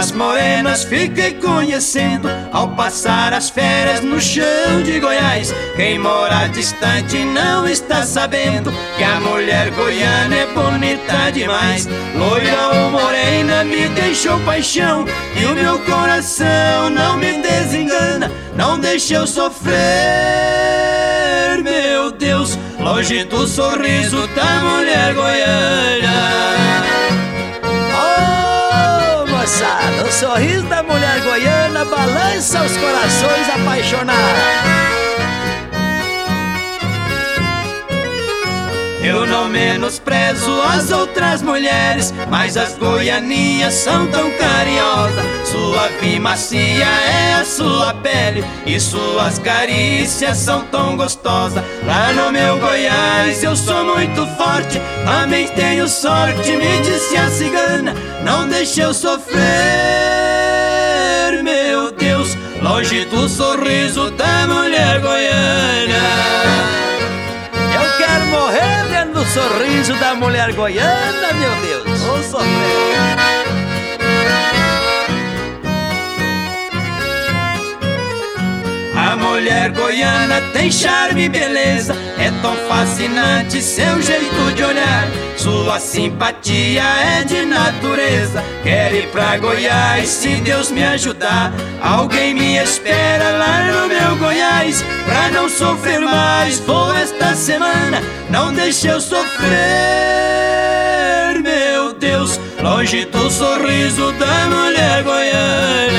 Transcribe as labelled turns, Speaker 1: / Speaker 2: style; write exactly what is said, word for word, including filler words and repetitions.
Speaker 1: as morenas fiquei conhecendo ao passar as férias no chão de Goiás. Quem mora distante não está sabendo que a mulher goiana é bonita demais. Loira ou morena me deixou paixão e o meu coração não me desengana. Não deixe eu sofrer, meu Deus, longe do sorriso da mulher goiana.
Speaker 2: Moçada, o sorriso da mulher goiana balança os corações apaixonados.
Speaker 1: Eu não menosprezo as outras mulheres, mas as goianinhas são tão carinhosas. Suave e macia é a sua pele e suas carícias são tão gostosas. Lá no meu Goiás eu sou muito forte, também tenho sorte, me disse a cigana. Não deixe eu sofrer, meu Deus, longe do sorriso da mulher goiana.
Speaker 2: Eu quero morrer vendo o sorriso da mulher goiana, meu Deus. Vou sofrer.
Speaker 1: A mulher goiana tem charme e beleza, é tão fascinante seu jeito de olhar. Sua simpatia é de natureza. Quero ir pra Goiás, se Deus me ajudar. Alguém me espera lá no meu Goiás, pra não sofrer mais vou esta semana. Não deixe eu sofrer, meu Deus, longe do sorriso da mulher goiana.